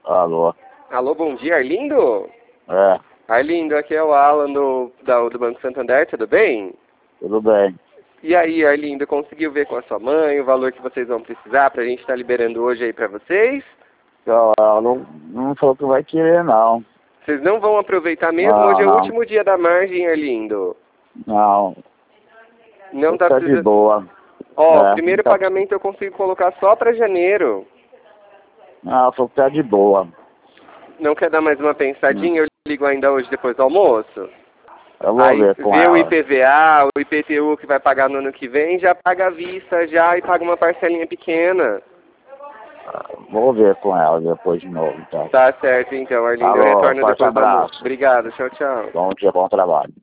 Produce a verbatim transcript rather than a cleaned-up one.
Alô? Alô, bom dia, Arlindo? É, Arlindo, aqui é o Alan do, da, do Banco Santander, tudo bem? tudo bem. E aí, Arlindo, conseguiu ver com a sua mãe o valor que vocês vão precisar pra gente estar liberando hoje aí pra vocês? Ela não, não falou que vai querer, não. Vocês não vão aproveitar mesmo? Não, Hoje é o não. último dia da margem, Arlindo. Não, Não tá tá de precisando... boa. Ó, o É, primeiro tá... pagamento eu consigo colocar só pra janeiro. Não, ela falou que tá de boa. Não quer dar mais uma pensadinha? Hum. Eu ligo ainda hoje depois do almoço. Eu vou Aí ver com vê o ela. I P V A, o I P T U que vai pagar no ano que vem, já paga à vista já e paga uma parcelinha pequena. Vou ver com ela depois de novo, então. Tá certo então, Arlindo. Eu Alô, retorno forte depois do almoço. abraço. Obrigado, tchau, tchau. Bom dia, bom trabalho.